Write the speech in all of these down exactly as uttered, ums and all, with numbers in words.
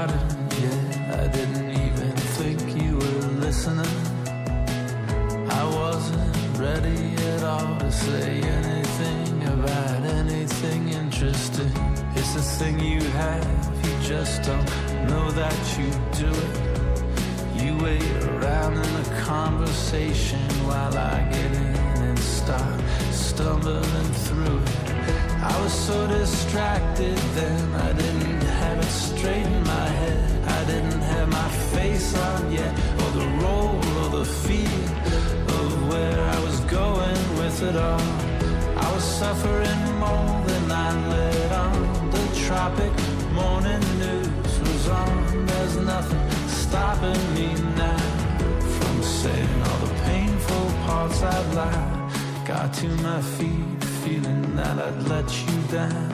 started yet. I didn't even think you were listening. I wasn't ready at all to say anything about anything interesting. It's a thing you have, you just don't know that you do it. You wait around in a conversation while I get in and start stumbling through it. I was so distracted then, I didn't have it straight in my head. I didn't have my face on yet, or the role or the feel of where I was going with it all. I was suffering more than I let on. The tropic morning news was on. There's nothing stopping me now from saying all the painful parts I'd lied. Got to my feet, feeling that I'd let you down.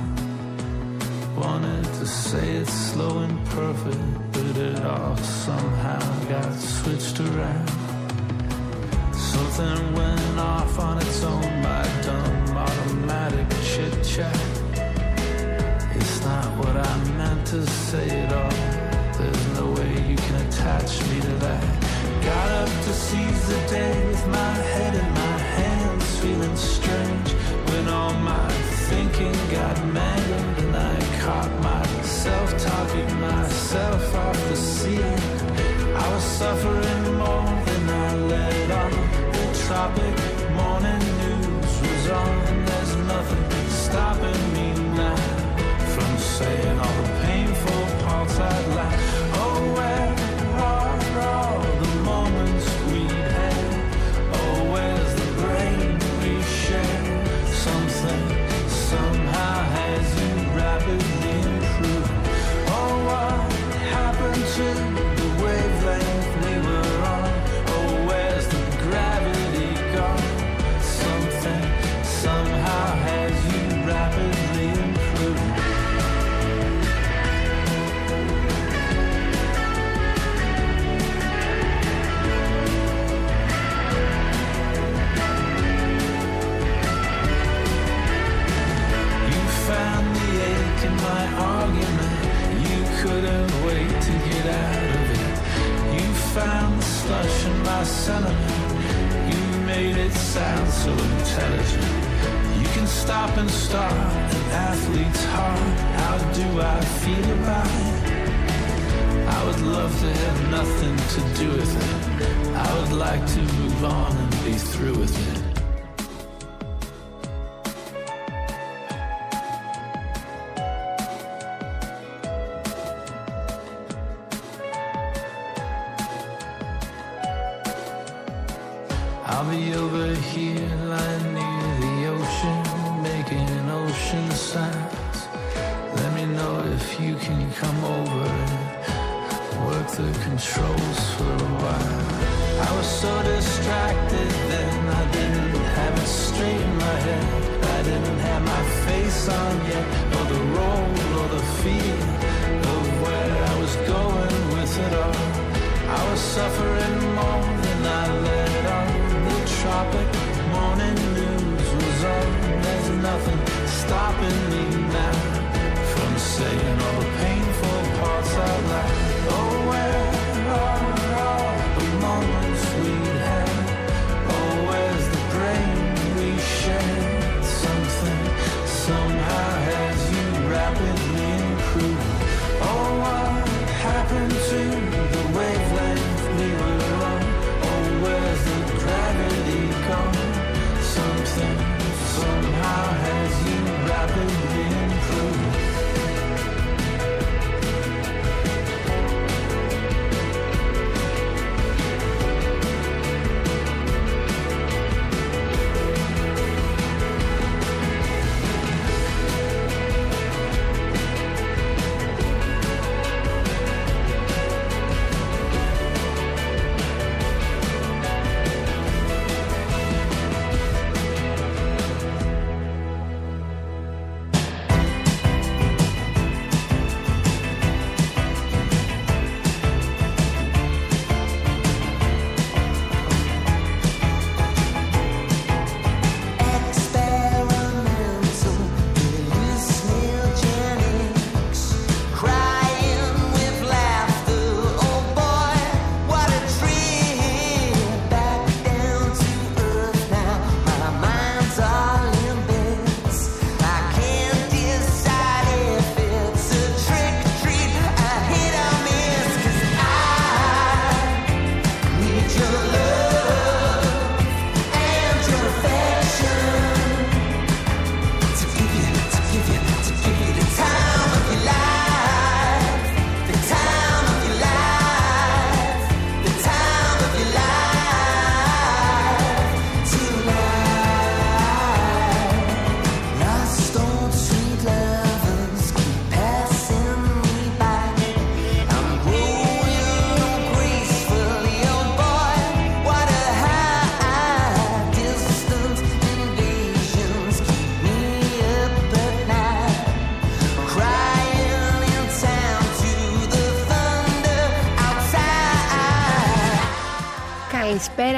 Wanted to say it slow and perfect, but it all somehow got switched around. Something went off on its own, my dumb automatic chit-chat. It's not what I meant to say at all. There's no way you can attach me to that. Got up to seize the day with my head in my hands, feeling strange when all my thinking got mangled and I caught myself talking myself off the ceiling. I was suffering more than I let on. The tropic morning news was on. There's nothing stopping me now from saying all the painful parts I'd like. Oh, where are all the moments we had? Oh, where's the brain we share? Something somehow has you rapidly improved. Oh, what happened to the wavelength we were on? Oh, where's the gravity gone? Something somehow has you rapidly improved. Found the ache in my argument. You couldn't wait to get out of it. You found the slush in my sentiment. You made it sound so intelligent. You can stop and start an athlete's heart. How do I feel about it? I would love to have nothing to do with it. I would like to move on and be through with it. I'll be over here lying near the ocean, making ocean sounds. Let me know if you can come over and work the controls for a while. I was so distracted then, I didn't have it straight in my head. I didn't have my face on yet, or the role or the feel of where I was going with it all. I was suffering more than I let on. The tropic morning news was on. There's nothing stopping me now from saying all the painful parts out loud. Oh, where are all the moments we had? Oh, where's the brain we shared? Something somehow has you rapidly improved. Oh, what happened to the wavelength we were on? Oh, where's the gravity gone? Something somehow has you rapidly improved.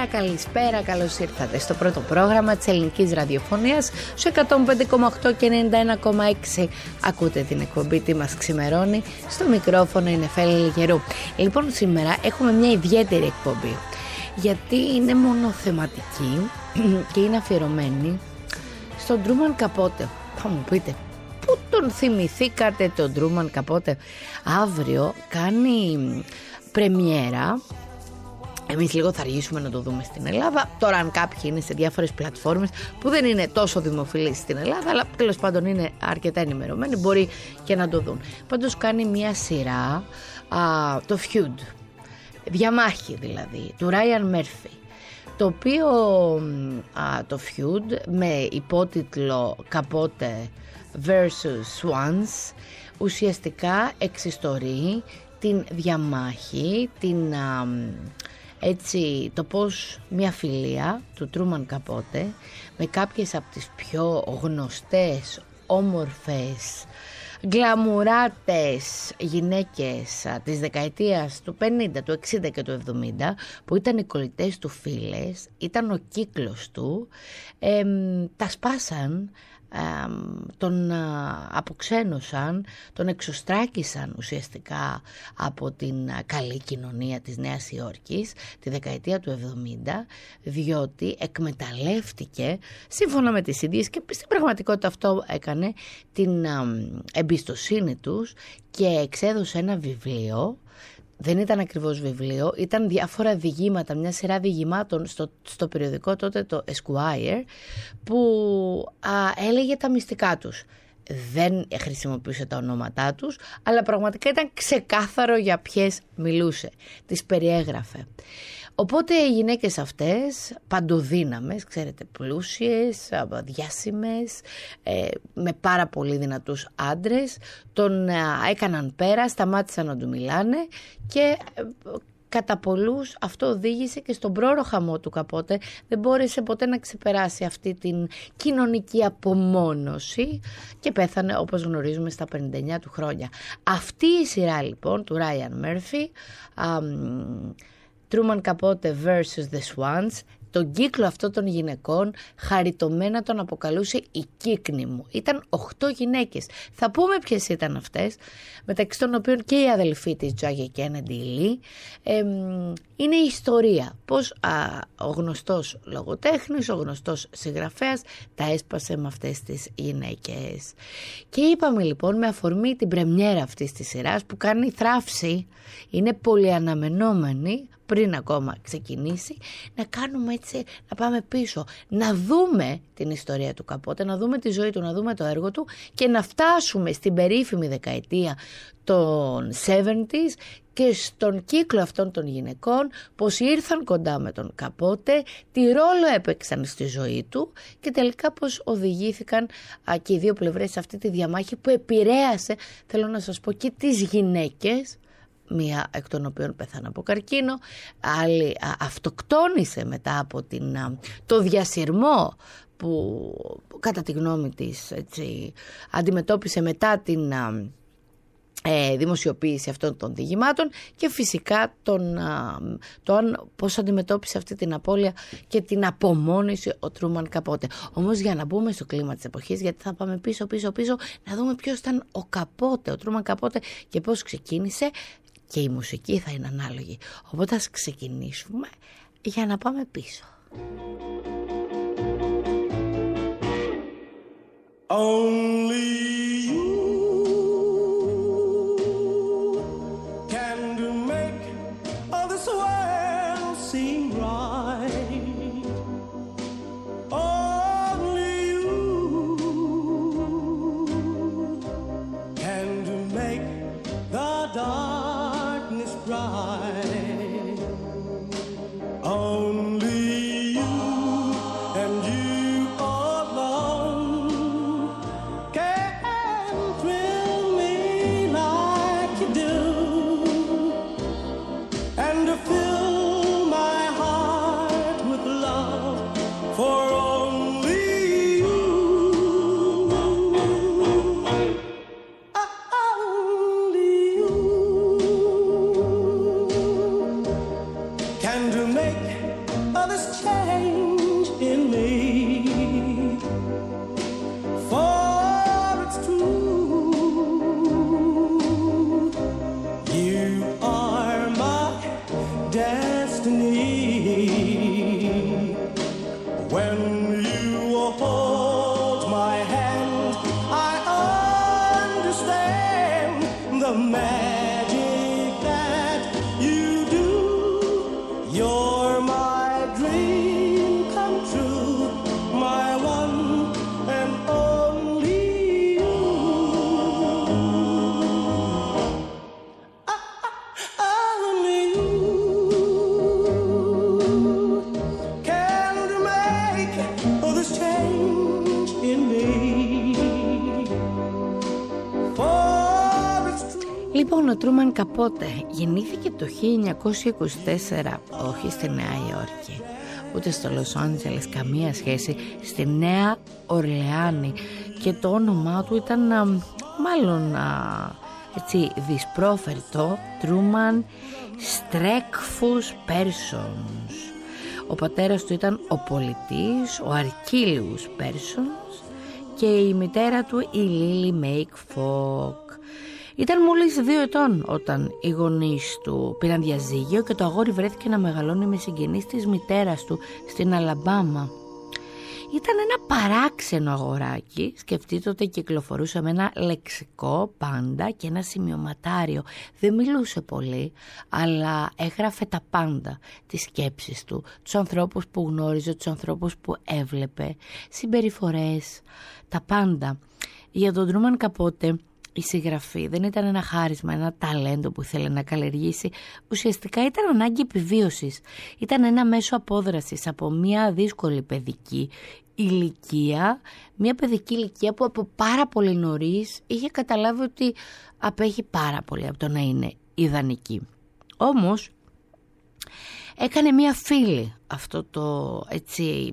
Καλησπέρα, καλησπέρα, καλώς ήρθατε στο πρώτο πρόγραμμα της ελληνικής ραδιοφωνίας στο εκατόν πέντε κόμμα οκτώ και ενενήντα ένα κόμμα έξι. Ακούτε την εκπομπή «Τι μας ξημερώνει», στο μικρόφωνο είναι Νεφέλη Λιγερού. Λοιπόν, σήμερα έχουμε μια ιδιαίτερη εκπομπή, γιατί είναι μονοθεματική και είναι αφιερωμένη στον Τρούμαν Καπότε. Θα μου πείτε, πού τον θυμηθήκατε τον Τρούμαν Καπότε? Αύριο κάνει πρεμιέρα. Εμείς λίγο θα αργήσουμε να το δούμε στην Ελλάδα. Τώρα αν κάποιοι είναι σε διάφορες πλατφόρμες που δεν είναι τόσο δημοφιλείς στην Ελλάδα, αλλά τέλος πάντων είναι αρκετά ενημερωμένοι, μπορεί και να το δουν. Πάντως κάνει μια σειρά, α, το Feud, διαμάχη δηλαδή, του Ryan Murphy, το οποίο α, το Feud με υπότιτλο Capote versus Swans ουσιαστικά εξιστορεί την διαμάχη, την... Α, έτσι, το πως μια φιλία του Τρούμαν Καπότε με κάποιες από τις πιο γνωστές, όμορφες, γκλαμουράτες γυναίκες της δεκαετίας του πενήντα, του εξήντα και του εβδομήντα, που ήταν οι κολλητές του φίλες, ήταν ο κύκλος του, ε, τα σπάσαν, τον αποξένωσαν, τον εξωστράκησαν ουσιαστικά από την καλή κοινωνία της Νέας Υόρκης τη δεκαετία του εβδομήντα, διότι εκμεταλλεύτηκε, σύμφωνα με τις ίδιες, και στην πραγματικότητα αυτό έκανε, την εμπιστοσύνη τους και εξέδωσε ένα βιβλίο. Δεν ήταν ακριβώς βιβλίο, ήταν διάφορα διηγήματα, μια σειρά διηγημάτων στο, στο περιοδικό τότε το Esquire, που α, έλεγε τα μυστικά τους. Δεν χρησιμοποιούσε τα ονόματά τους, αλλά πραγματικά ήταν ξεκάθαρο για ποιες μιλούσε. Τις περιέγραφε. Οπότε οι γυναίκες αυτές, παντοδύναμες, ξέρετε, πλούσιες, διάσημες, ε, με πάρα πολύ δυνατούς άντρες, τον ε, έκαναν πέρα, σταμάτησαν να του μιλάνε και ε, κατά πολλούς αυτό οδήγησε και στον πρόωρο χαμό του Καπότε. Δεν μπόρεσε ποτέ να ξεπεράσει αυτή την κοινωνική απομόνωση και πέθανε, όπως γνωρίζουμε, στα πενήντα εννιά του χρόνια. Αυτή η σειρά λοιπόν του Ryan Murphy, α, Truman Capote versus the Swans, τον κύκλο αυτών των γυναικών χαριτωμένα τον αποκαλούσε η κύκνη μου. Ήταν οχτώ γυναίκες. Θα πούμε ποιες ήταν αυτές, μεταξύ των οποίων και η αδελφή της Jackie Kennedy Lee. Ε, είναι η ιστορία πως α, ο γνωστός λογοτέχνης, ο γνωστός συγγραφέας τα έσπασε με αυτές τις γυναίκες. Και είπαμε λοιπόν, με αφορμή την πρεμιέρα αυτής της σειράς που κάνει θράψη, είναι πολύ αναμενόμενη, πριν ακόμα ξεκινήσει, να κάνουμε έτσι, να πάμε πίσω, να δούμε την ιστορία του Καπότε, να δούμε τη ζωή του, να δούμε το έργο του και να φτάσουμε στην περίφημη δεκαετία των εβδομήντα και στον κύκλο αυτών των γυναικών, πως ήρθαν κοντά με τον Καπότε, τι ρόλο έπαιξαν στη ζωή του και τελικά πως οδηγήθηκαν α, και οι δύο πλευρές σε αυτή τη διαμάχη που επηρέασε, θέλω να σας πω, και τις γυναίκες, μία εκ των οποίων πέθανε από καρκίνο, άλλη α, αυτοκτόνησε μετά από την, α, το διασυρμό που κατά τη γνώμη της έτσι, αντιμετώπισε μετά την α, ε, δημοσιοποίηση αυτών των διηγημάτων και φυσικά τον, α, το αν, πώς αντιμετώπισε αυτή την απώλεια και την απομόνωση ο Τρούμαν Καπότε. Όμως για να μπούμε στο κλίμα της εποχής, γιατί θα πάμε πίσω πίσω πίσω να δούμε ποιος ήταν ο Καπότε, ο Τρούμαν Καπότε και πώς ξεκίνησε, και η μουσική θα είναι ανάλογη. Οπότε ας ξεκινήσουμε για να πάμε πίσω. Only you can do make all this world seem right. Only you can do make the dark right. Only you and you alone magic that you do. You're my dream come true, my one and only you. Ah, ah, only you can make all this change in me. Λοιπόν, ο Τρούμαν Καπότε γεννήθηκε το χίλια εννιακόσια είκοσι τέσσερα, όχι στη Νέα Υόρκη, ούτε στο Λος Άντζελες, καμία σχέση, στη Νέα Ορλεάνη, και το όνομά του ήταν α, μάλλον α, έτσι δυσπρόφερτο, Τρούμαν Στρέκφους Πέρσονς. Ο πατέρας του ήταν ο πολιτής, ο Αρκίλιους Πέρσονς, και η μητέρα του η Λίλι Μέικ Φοκ. Ήταν μόλις δύο ετών όταν οι γονείς του πήραν διαζύγιο και το αγόρι βρέθηκε να μεγαλώνει με συγγενείς της μητέρας του στην Αλαμπάμα. Ήταν ένα παράξενο αγοράκι, σκεφτείτε ότι κυκλοφορούσε με ένα λεξικό πάντα και ένα σημειωματάριο. Δεν μιλούσε πολύ, αλλά έγραφε τα πάντα, τις σκέψεις του, τους ανθρώπους που γνώριζε, τους ανθρώπους που έβλεπε, συμπεριφορές, τα πάντα. Για τον Τρούμαν Καπότε η συγγραφή δεν ήταν ένα χάρισμα, ένα ταλέντο που ήθελε να καλλιεργήσει. Ουσιαστικά ήταν ανάγκη επιβίωσης. Ήταν ένα μέσο απόδρασης από μια δύσκολη παιδική ηλικία, μια παιδική ηλικία που από πάρα πολύ νωρίς είχε καταλάβει ότι απέχει πάρα πολύ από το να είναι ιδανική. Όμως έκανε μια φίλη αυτό το έτσι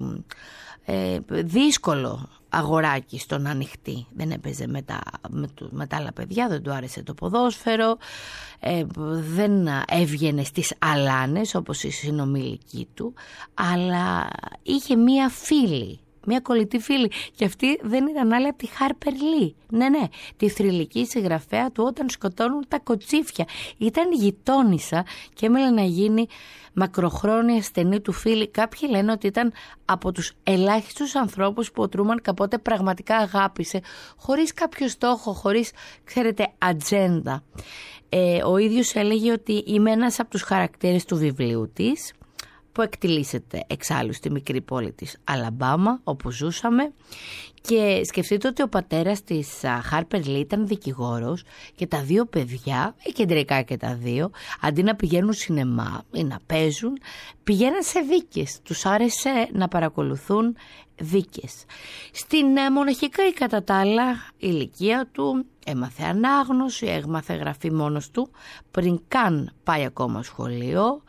ε, δύσκολο αγοράκι στον ανοιχτή. Δεν έπαιζε με τα, με, το, με τα άλλα παιδιά, δεν του άρεσε το ποδόσφαιρο, ε, δεν έβγαινε στις αλάνες όπως η συνομιλική του, αλλά είχε μία φίλη, μία κολλητή φίλη, και αυτή δεν ήταν άλλη από τη Χάρπερ Λί. Ναι, ναι, τη θρυλική συγγραφέα του Όταν σκοτώνουν τα κοτσίφια. Ήταν γειτόνισσα και έμελε να γίνει μακροχρόνια στενή του φίλη. Κάποιοι λένε ότι ήταν από τους ελάχιστους ανθρώπους που ο Τρούμαν Καπότε πραγματικά αγάπησε, χωρίς κάποιο στόχο, χωρίς, ξέρετε, ατζέντα. Ε, ο ίδιος έλεγε ότι είμαι ένας από τους χαρακτήρες του βιβλίου της, που εκτιλήσεται εξάλλου στη μικρή πόλη της Αλαμπάμα, όπου ζούσαμε, και σκεφτείτε ότι ο πατέρας της Χάρπερ Λί ήταν δικηγόρος και τα δύο παιδιά, κεντρικά και τα δύο, αντί να πηγαίνουν σινεμά ή να παίζουν, πηγαίναν σε δίκες. Τους άρεσε να παρακολουθούν δίκες. Στην μοναχική κατά τα άλλα ηλικία του έμαθε ανάγνωση, έμαθε γραφή μόνος του πριν καν πάει ακόμα σχολείο.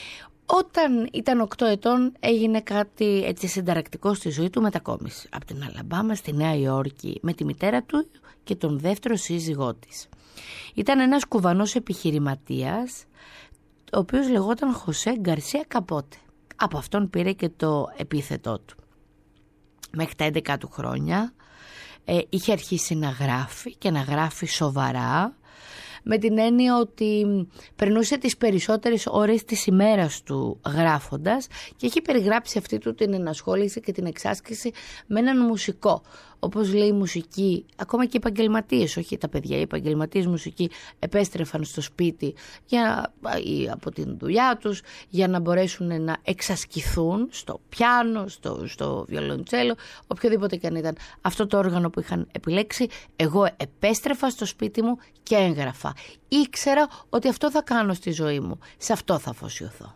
Όταν ήταν οκτώ ετών έγινε κάτι έτσι συνταρακτικό στη ζωή του, μετακόμισε από την Αλαμπάμα στη Νέα Υόρκη με τη μητέρα του και τον δεύτερο σύζυγό της. Ήταν ένας κουβανός επιχειρηματίας, ο οποίος λεγόταν Χωσέ Γκαρσία Καπότε. Από αυτόν πήρε και το επίθετό του. Μέχρι τα έντεκα του χρόνια ε, είχε αρχίσει να γράφει και να γράφει σοβαρά, με την έννοια ότι περνούσε τις περισσότερες ώρες της ημέρας του γράφοντας, και έχει περιγράψει αυτή του την ενασχόληση και την εξάσκηση με έναν μουσικό. Όπως λέει η μουσική, ακόμα και οι επαγγελματίες, όχι τα παιδιά, οι επαγγελματίες μουσική επέστρεφαν στο σπίτι για, ή από την δουλειά τους για να μπορέσουν να εξασκηθούν στο πιάνο, στο, στο βιολοντσέλο, οποιοδήποτε και αν ήταν αυτό το όργανο που είχαν επιλέξει. Εγώ επέστρεφα στο σπίτι μου και έγραφα. Ήξερα ότι αυτό θα κάνω στη ζωή μου, σε αυτό θα αφοσιωθώ.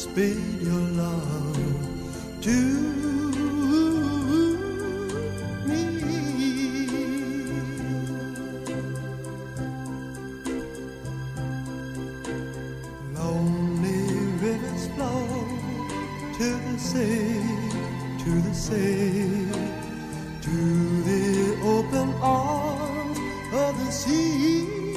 bid your love to me. Lonely rivers flow to the sea, to the sea, to the open arms of the sea.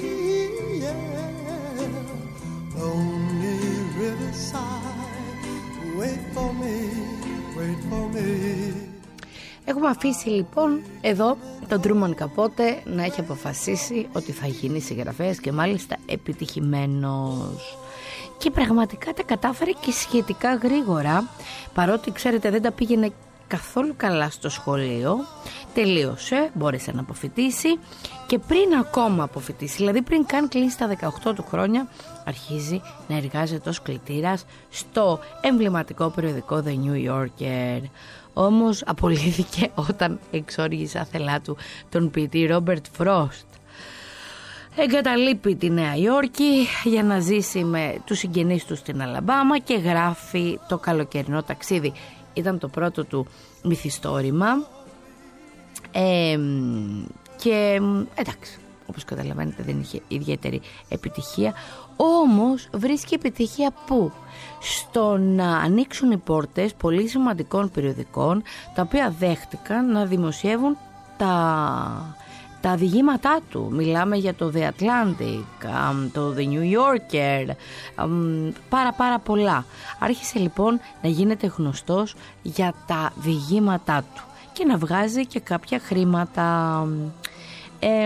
Lonely riverside, wait for me, wait for me. Έχουμε αφήσει λοιπόν εδώ τον Τρούμαν Καπότε να έχει αποφασίσει ότι θα γίνει συγγραφέας και μάλιστα επιτυχημένος. Και πραγματικά τα κατάφερε και σχετικά γρήγορα, παρότι ξέρετε δεν τα πήγαινε καθόλου καλά στο σχολείο. Τελείωσε, μπόρεσε να αποφοιτήσει και πριν ακόμα αποφοιτήσει, δηλαδή πριν καν κλείσει τα δεκαοκτώ του χρόνια, αρχίζει να εργάζεται ως κλητήρας στο εμβληματικό περιοδικό The New Yorker. Όμως απολύθηκε όταν εξόργησε άθελά του τον ποιητή Ρόμπερτ Φρόστ. Εγκαταλείπει τη Νέα Υόρκη για να ζήσει με τους συγγενείς του στην Αλαμπάμα και γράφει το καλοκαιρινό ταξίδι. Ήταν το πρώτο του μυθιστόρημα ε, και εντάξει, όπως καταλαβαίνετε δεν είχε ιδιαίτερη επιτυχία, όμως βρίσκει επιτυχία πού? Στο να ανοίξουν οι πόρτες πολύ σημαντικών περιοδικών, τα οποία δέχτηκαν να δημοσιεύουν τα... τα διηγήματά του. Μιλάμε για το The Atlantic, το The New Yorker, πάρα πάρα πολλά. Άρχισε λοιπόν να γίνεται γνωστός για τα διηγήματά του και να βγάζει και κάποια χρήματα. Ε,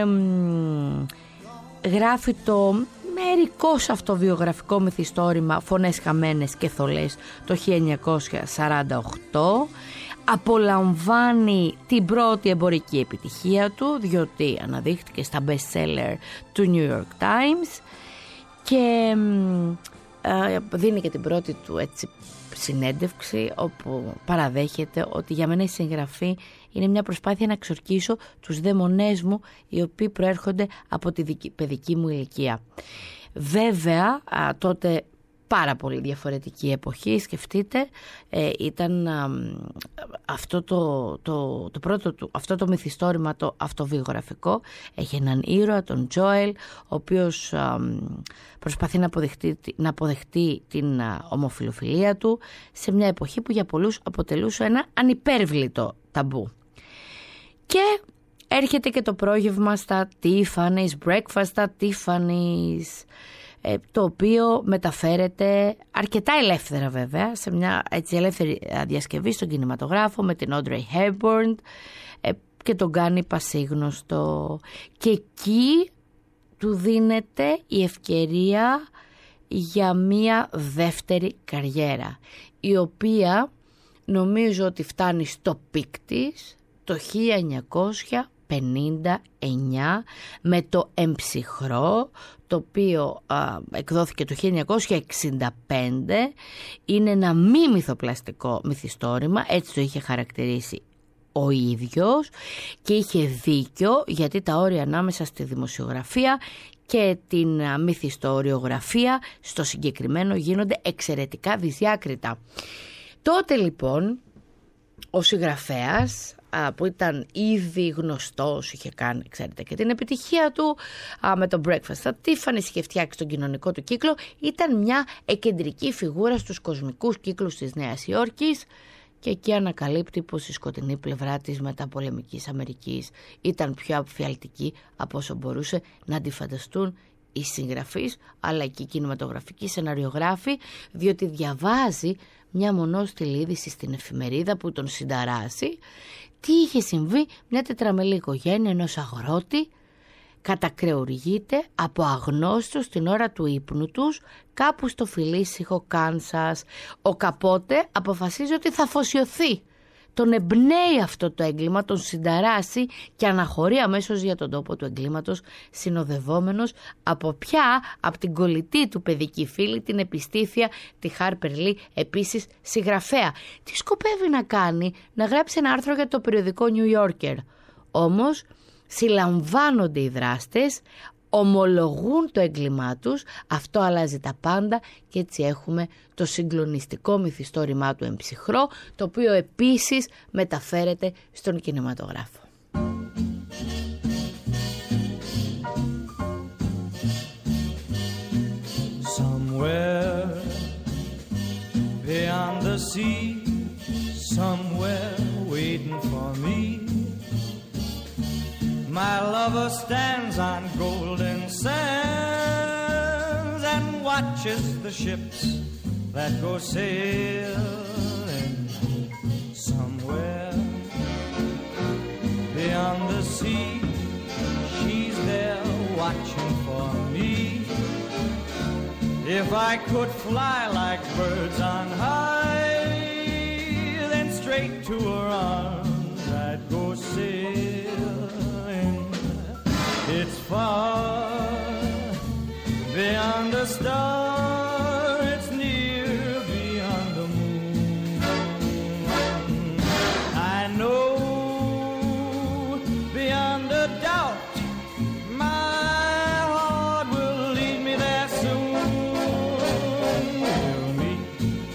γράφει το μερικώς αυτοβιογραφικό μυθιστόρημα Φωνές χαμένες και θολές το χίλια εννιακόσια σαράντα οκτώ. Απολαμβάνει την πρώτη εμπορική επιτυχία του, διότι αναδείχθηκε στα best seller του New York Times και ε, δίνει και την πρώτη του έτσι συνέντευξη, όπου παραδέχεται ότι για μένα η συγγραφή είναι μια προσπάθεια να εξορκίσω τους δαίμονές μου, οι οποίοι προέρχονται από τη δική, παιδική μου ηλικία. Βέβαια α, τότε πάρα πολύ διαφορετική εποχή, σκεφτείτε, ε, ήταν α, αυτό το, το, το πρώτο του, αυτό το μυθιστόρημα το αυτοβιογραφικό, έχει έναν ήρωα, τον Τζόελ, ο οποίος α, προσπαθεί να αποδεχτεί, να αποδεχτεί την α, ομοφιλοφιλία του σε μια εποχή που για πολλούς αποτελούσε ένα ανυπέρβλητο ταμπού. Και έρχεται και το πρόγευμα στα Tiffany's, breakfast στα Tiffany's, το οποίο μεταφέρεται αρκετά ελεύθερα βέβαια, σε μια έτσι ελεύθερη διασκευή στον κινηματογράφο με την Audrey Hepburn και τον κάνει πασίγνωστο. Και εκεί του δίνεται η ευκαιρία για μια δεύτερη καριέρα, η οποία νομίζω ότι φτάνει στο πικ της το χίλια εννιακόσια πενήντα εννιά με το Εμψυχρό, το οποίο α, εκδόθηκε το χίλια εννιακόσια εξήντα πέντε. Είναι ένα μη μυθοπλαστικό μυθιστόρημα, έτσι το είχε χαρακτηρίσει ο ίδιος και είχε δίκιο, γιατί τα όρια ανάμεσα στη δημοσιογραφία και την α, μυθιστοριογραφία στο συγκεκριμένο γίνονται εξαιρετικά δυσδιάκριτα. Τότε λοιπόν ο συγγραφέας, που ήταν ήδη γνωστός, είχε κάνει, ξέρετε, και την επιτυχία του α, με το Breakfast at Tiffany's, είχε φτιάξει τον κοινωνικό του κύκλο, ήταν μια εκεντρική φιγούρα στους κοσμικούς κύκλους της Νέας Υόρκης και εκεί ανακαλύπτει πως η σκοτεινή πλευρά της μεταπολεμικής Αμερικής ήταν πιο αποφιαλτική από όσο μπορούσε να αντιφανταστούν οι συγγραφείς αλλά και οι κινηματογραφικοί σεναριογράφοι, διότι διαβάζει μια μονόστιλη είδηση στην εφημερίδα που τον συνταράσει. Τι είχε συμβεί? Μια τετραμελή οικογένεια ενός αγρότη κατακρεουργείται από αγνώστους την ώρα του ύπνου τους κάπου στο φιλήσυχο Κάνσας. Ο Καπότε αποφασίζει ότι θα αφοσιωθεί. Τον εμπνέει αυτό το έγκλημα, τον συνταράσει και αναχωρεί αμέσως για τον τόπο του εγκλήματος, συνοδευόμενος από πια από την κολλητή του παιδική φίλη, την επιστήθεια, τη Χάρπερ Λι, επίσης συγγραφέα. Τι σκοπεύει να κάνει? Να γράψει ένα άρθρο για το περιοδικό New Yorker. Όμως συλλαμβάνονται οι δράστες, ομολογούν το έγκλημά τους, αυτό αλλάζει τα πάντα και έτσι έχουμε το συγκλονιστικό μυθιστόρημά του Εμψυχρό, το οποίο επίσης μεταφέρεται στον κινηματογράφο. Somewhere beyond the sea, somewhere waiting for me, my lover stands on golden sands and watches the ships that go sailing. Somewhere beyond the sea, she's there watching for me. If I could fly like birds on high, then straight to her arms I'd go sailing. It's far beyond a star, it's near beyond the moon. I know beyond a doubt my heart will lead me there soon. We'll meet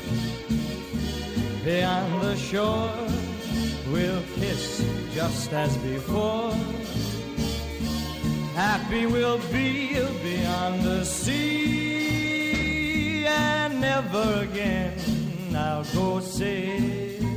beyond the shore, we'll kiss just as before. Happy we'll be beyond the sea, and never again I'll go sailing.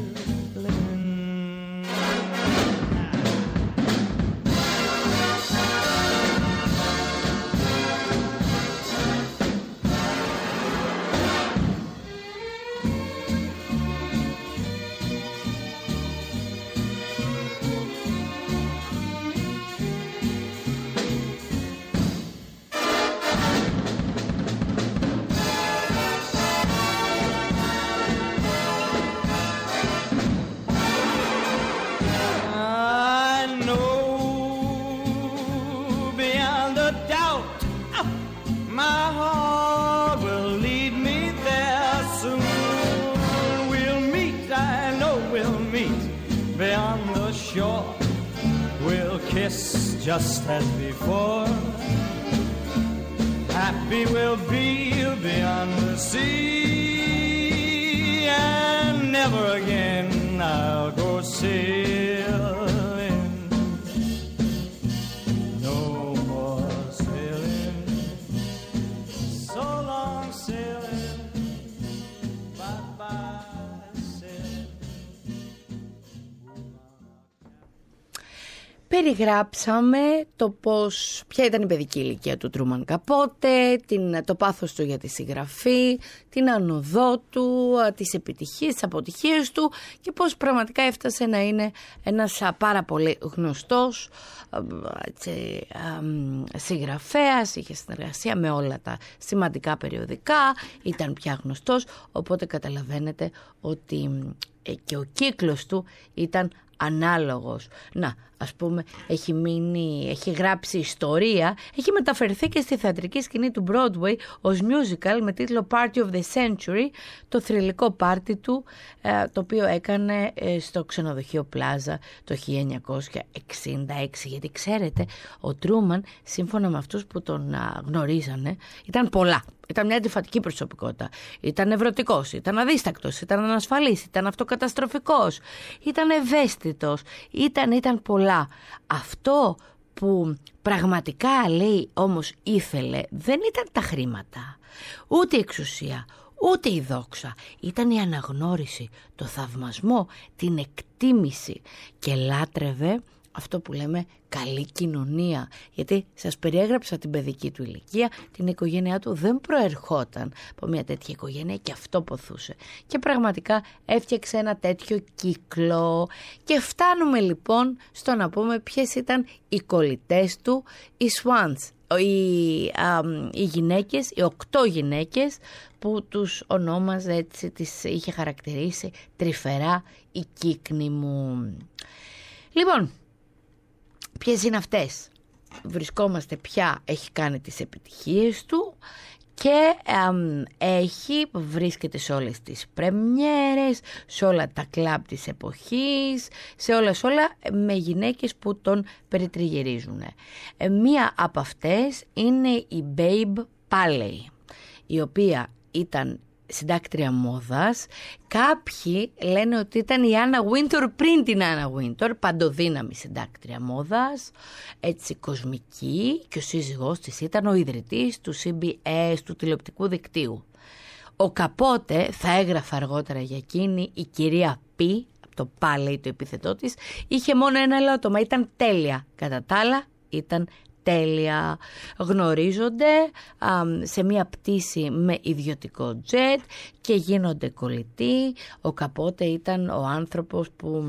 Just as before, happy we'll be beyond the sea, and never again I'll go sailing. No more sailing, so long sailing, bye-bye sailing. Περιγράψαμε το πώς, ποια ήταν η παιδική ηλικία του Τρούμαν Καπότε, την, το πάθος του για τη συγγραφή, την ανοδό του, τις επιτυχίες, τις αποτυχίες του και πώς πραγματικά έφτασε να είναι ένας πάρα πολύ γνωστός έτσι, συγγραφέας, είχε συνεργασία με όλα τα σημαντικά περιοδικά, ήταν πια γνωστός, οπότε καταλαβαίνετε ότι και ο κύκλος του ήταν ανάλογος. Να, ας πούμε, έχει μείνει, έχει γράψει ιστορία, έχει μεταφερθεί και στη θεατρική σκηνή του Broadway ως musical με τίτλο Party of the Century, το θρυλικό πάρτι του, το οποίο έκανε στο ξενοδοχείο Πλάζα το χίλια εννιακόσια εξήντα έξι. Γιατί ξέρετε, ο Τρούμαν, σύμφωνα με αυτούς που τον γνωρίζανε, ήταν πολλά. Ήταν μια αντιφατική προσωπικότητα. Ήταν ευρωτικός, ήταν αδίστακτος, ήταν ανασφαλής, ήταν αυτοκαταστροφικός, ήταν ευαίσθητος, ήταν, ήταν πολλά. Αυτό που πραγματικά, λέει, όμως ήθελε δεν ήταν τα χρήματα, ούτε η εξουσία, ούτε η δόξα. Ήταν η αναγνώριση, το θαυμασμό, την εκτίμηση και λάτρευε αυτό που λέμε καλή κοινωνία. Γιατί σας περιέγραψα την παιδική του ηλικία, την οικογένειά του δεν προερχόταν από μια τέτοια οικογένεια και αυτό ποθούσε. Και πραγματικά έφτιαξε ένα τέτοιο κύκλο. Και φτάνουμε λοιπόν στο να πούμε ποιες ήταν οι κολλητές του, οι swans, οι, α, οι γυναίκες, οι οκτώ γυναίκες που τους ονόμαζε, έτσι τις είχε χαρακτηρίσει τρυφερά η κύκνη μου. Λοιπόν, ποιες είναι αυτές? Βρισκόμαστε πια, έχει κάνει τις επιτυχίες του και αμ, έχει, βρίσκεται σε όλες τις πρεμιέρες, σε όλα τα κλαμπ της εποχής, σε όλα σε όλα με γυναίκες που τον περιτριγυρίζουν. Ε, μία από αυτές είναι η Babe Paley, η οποία ήταν συντάκτρια μόδας. Κάποιοι λένε ότι ήταν η Άννα Wintour πριν την Άννα Wintour, παντοδύναμη συντάκτρια μόδας, έτσι κοσμική, και ο σύζυγός της ήταν ο ιδρυτής του σι μπι ες, του τηλεοπτικού δικτύου. Ο Καπότε, θα έγραφε αργότερα για εκείνη, η κυρία Πι, το Paley το επίθετό της, είχε μόνο ένα ελάττωμα, ήταν τέλεια, κατά τα άλλα ήταν τέλεια. Γνωρίζονται α, σε μια πτήση με ιδιωτικό τζετ και γίνονται κολλητοί. Ο Καπότε ήταν ο άνθρωπος που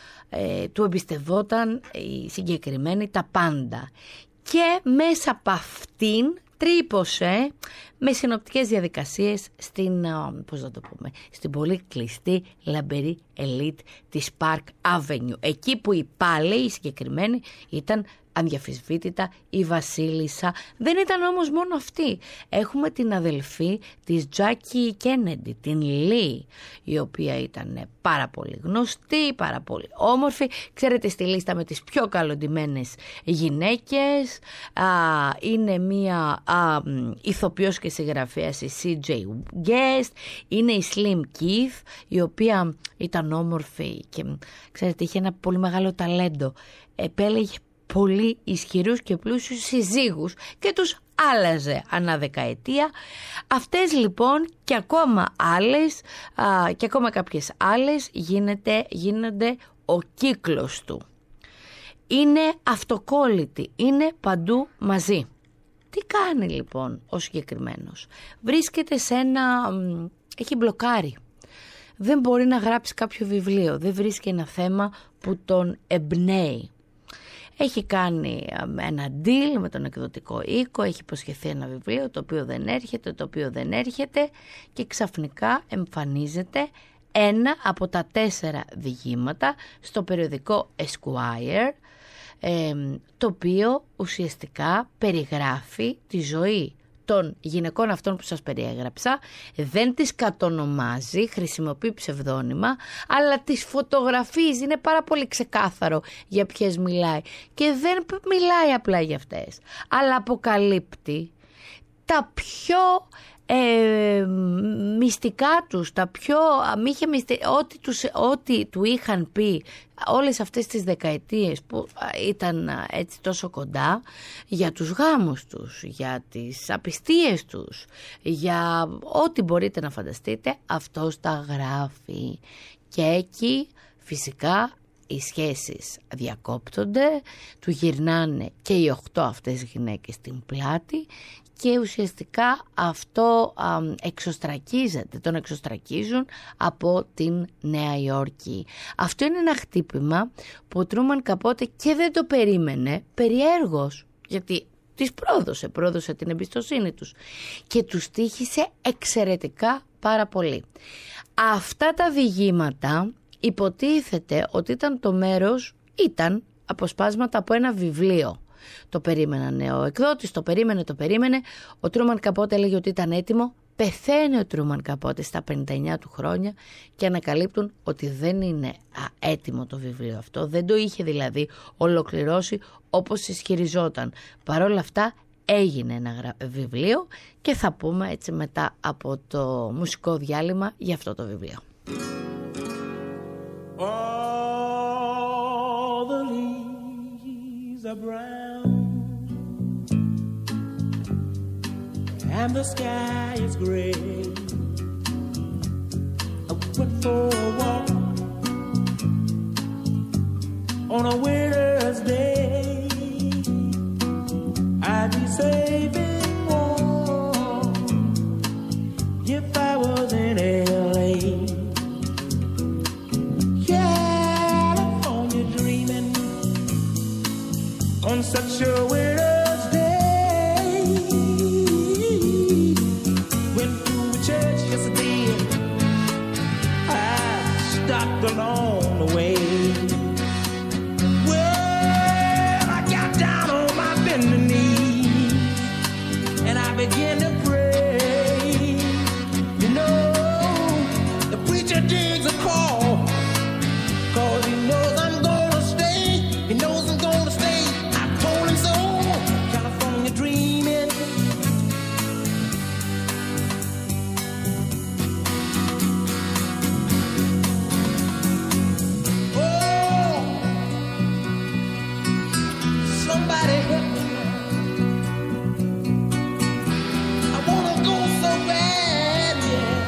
ε, του εμπιστευόταν η συγκεκριμένη τα πάντα. Και μέσα από αυτήν τρύπωσε με συνοπτικές διαδικασίες στην, πώς να το πούμε, στην πολύ κλειστή λαμπερή ελίτ της Park Avenue. Εκεί που η Paley, η συγκεκριμένη, ήταν αδιαφυσβήτητα η βασίλισσα. Δεν ήταν όμως μόνο αυτή. Έχουμε την αδελφή της Τζάκι Κέννεντι, την Λί, η οποία ήταν πάρα πολύ γνωστή, πάρα πολύ όμορφη. Ξέρετε, στη λίστα με τις πιο καλοντυμένες γυναίκες. Α, είναι μία α, ηθοποιός και συγγραφέας, η σι τζέι Guest. Είναι η Slim Keith, η οποία ήταν όμορφη και ξέρετε, είχε ένα πολύ μεγάλο ταλέντο. Επέλεγε πολύ ισχυρούς και πλούσιους συζύγους και τους άλλαζε ανά δεκαετία. Αυτές λοιπόν και ακόμα άλλες α, και ακόμα κάποιες άλλες γίνεται, γίνονται ο κύκλος του. Είναι αυτοκόλλητη, είναι παντού μαζί. Τι κάνει λοιπόν ο συγκεκριμένος? Βρίσκεται σε ένα... έχει μπλοκάρει. Δεν μπορεί να γράψει κάποιο βιβλίο, δεν βρίσκει ένα θέμα που τον εμπνέει. Έχει κάνει ένα deal με τον εκδοτικό οίκο, έχει υποσχεθεί ένα βιβλίο το οποίο δεν έρχεται, το οποίο δεν έρχεται και ξαφνικά εμφανίζεται ένα από τα τέσσερα διηγήματα στο περιοδικό Esquire, ε, το οποίο ουσιαστικά περιγράφει τη ζωή των γυναικών αυτών που σας περιέγραψα, δεν τις κατονομάζει, χρησιμοποιεί ψευδόνυμα, αλλά τις φωτογραφίζει, είναι πάρα πολύ ξεκάθαρο για ποιες μιλάει και δεν μιλάει απλά για αυτές, αλλά αποκαλύπτει τα πιο ε, μυστικά τους, τα πιο αμύχε μυστικά, ό,τι, τους, ό,τι του είχαν πει όλες αυτές τις δεκαετίες που ήταν έτσι τόσο κοντά, για τους γάμους τους, για τις απιστίες τους, για ό,τι μπορείτε να φανταστείτε, αυτός τα γράφει. Και εκεί φυσικά οι σχέσεις διακόπτονται, του γυρνάνε και οι οχτώ αυτές γυναίκες στην πλάτη και ουσιαστικά αυτό α, εξωστρακίζεται, τον εξωστρακίζουν από την Νέα Υόρκη. Αυτό είναι ένα χτύπημα που ο Τρούμαν Καπότε και δεν το περίμενε, περιέργως, γιατί τις πρόδωσε, πρόδωσε την εμπιστοσύνη τους και τους τύχησε εξαιρετικά πάρα πολύ. Αυτά τα διηγήματα υποτίθεται ότι ήταν το μέρος, ήταν αποσπάσματα από ένα βιβλίο. Το περίμεναν ο εκδότης, το περίμενε, το περίμενε. Ο Τρούμαν Καπότε έλεγε ότι ήταν έτοιμο. Πεθαίνει ο Τρούμαν Καπότε στα πενήντα εννιά του χρόνια και ανακαλύπτουν ότι δεν είναι έτοιμο το βιβλίο αυτό. Δεν το είχε δηλαδή ολοκληρώσει όπως ισχυριζόταν. Παρ' όλα αυτά έγινε ένα βιβλίο και θα πούμε έτσι μετά από το μουσικό διάλειμμα για αυτό το βιβλίο. All the leaves are brown and the sky is gray. I went for a walk on a winter's day. I'd be safe and warm if I was in L A. California dreaming on such a winter's day. Went to a church yesterday. I stopped along the way. Well, I got down on my bending knees and I began to pray. nobody help me. I wanna go so bad, yeah.